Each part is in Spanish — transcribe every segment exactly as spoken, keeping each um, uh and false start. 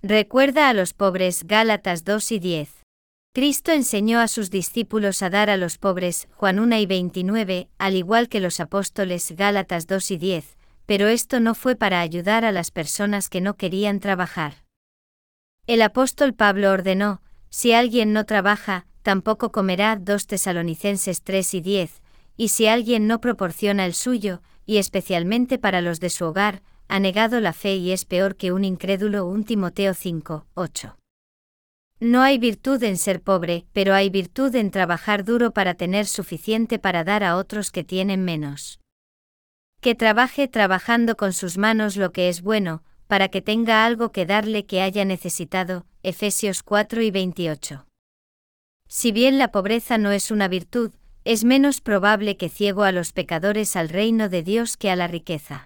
Recuerda a los pobres. Gálatas dos y diez. Cristo enseñó a sus discípulos a dar a los pobres. Juan uno y veintinueve, al igual que los apóstoles. Gálatas dos y diez, pero esto no fue para ayudar a las personas que no querían trabajar. El apóstol Pablo ordenó: si alguien no trabaja, tampoco comerá. dos Tesalonicenses tres y diez, y si alguien no proporciona el suyo, y especialmente para los de su hogar, ha negado la fe y es peor que un incrédulo. un Timoteo cinco, ocho. No hay virtud en ser pobre, pero hay virtud en trabajar duro para tener suficiente para dar a otros que tienen menos. Que trabaje trabajando con sus manos lo que es bueno, para que tenga algo que darle que haya necesitado. Efesios cuatro y veintiocho. Si bien la pobreza no es una virtud, es menos probable que ciego a los pecadores al reino de Dios que a la riqueza.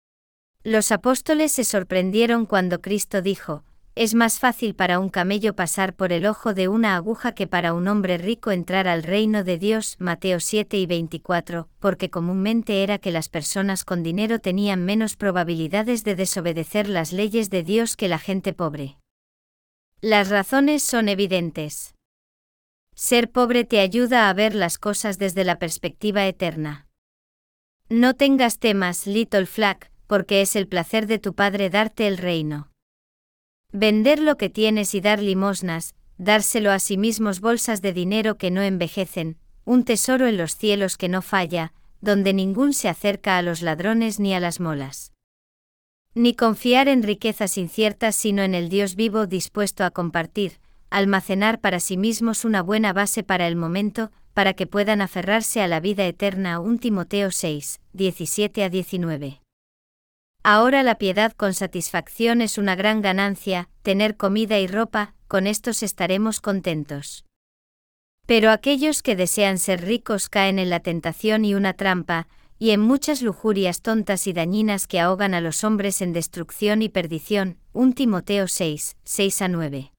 Los apóstoles se sorprendieron cuando Cristo dijo: es más fácil para un camello pasar por el ojo de una aguja que para un hombre rico entrar al reino de Dios. Mateo siete y veinticuatro, porque comúnmente era que las personas con dinero tenían menos probabilidades de desobedecer las leyes de Dios que la gente pobre. Las razones son evidentes. Ser pobre te ayuda a ver las cosas desde la perspectiva eterna. No tengas temas, little flock, porque es el placer de tu Padre darte el reino. Vender lo que tienes y dar limosnas, dárselo a sí mismos, bolsas de dinero que no envejecen, un tesoro en los cielos que no falla, donde ningún se acerca a los ladrones ni a las molas. Ni confiar en riquezas inciertas sino en el Dios vivo dispuesto a compartir, almacenar para sí mismos una buena base para el momento, para que puedan aferrarse a la vida eterna. un Timoteo seis, diecisiete a diecinueve. Ahora la piedad con satisfacción es una gran ganancia, tener comida y ropa, con estos estaremos contentos. Pero aquellos que desean ser ricos caen en la tentación y una trampa, y en muchas lujurias tontas y dañinas que ahogan a los hombres en destrucción y perdición. un Timoteo seis, seis a nueve.